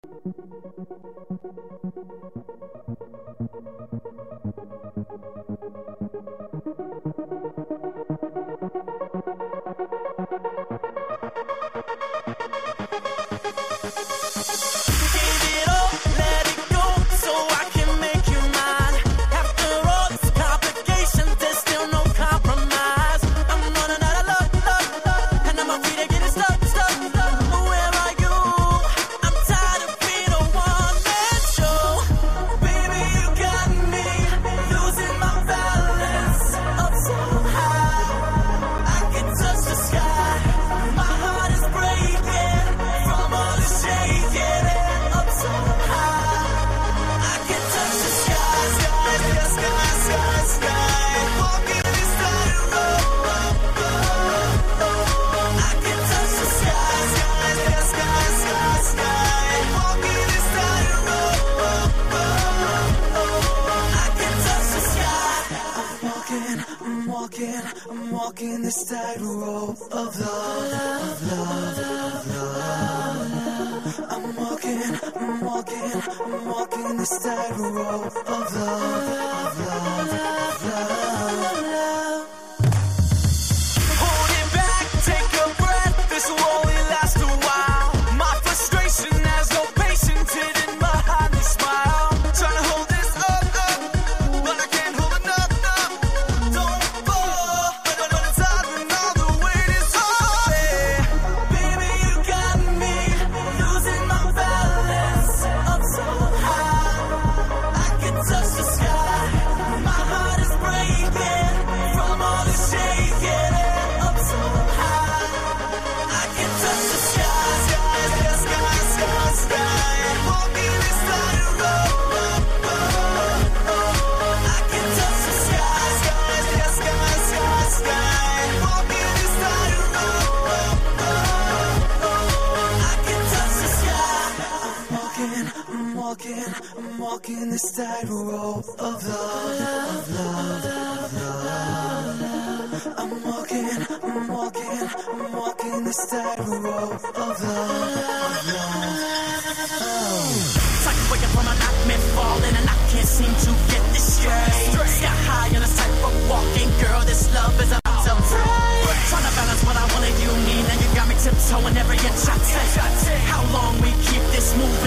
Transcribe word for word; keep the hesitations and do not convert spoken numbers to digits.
I'm walking this tightrope of love, of love, of love. I'm walking, I'm walking, I'm walking this tightrope of love, of love, of love. Hold it back, take a breath. This will only last a while. My frustration has no patience hidden behind this smile. Trying to hold this up, up, but I can't hold it up, up. Don't fall, but when it's hard and all the weight is on me. Baby, you got me losing my balance. Up so high, I can touch the sky. My heart is breaking from all the shaking. Up so high, I can touch the sky, sky, sky, sky, sky, sky. Walking this tightrope, oh, oh, oh. I can touch the sky, sky, sky, sky, sky, sky. Walking this tightrope, oh, oh, oh. I can touch the sky. I'm walking, I'm walking, I'm walking this tightrope of love, of love, of love. I'm walking, I'm walking, I'm walking this tightrope of love, of love. It's like waking from a nightmare, falling, and I can't seem to get this straight. Sky high on a tightrope walking, girl, this love is about to break. Trying to balance what I want and you need, and you got me tiptoeing every inch I take. How long we keep this moving?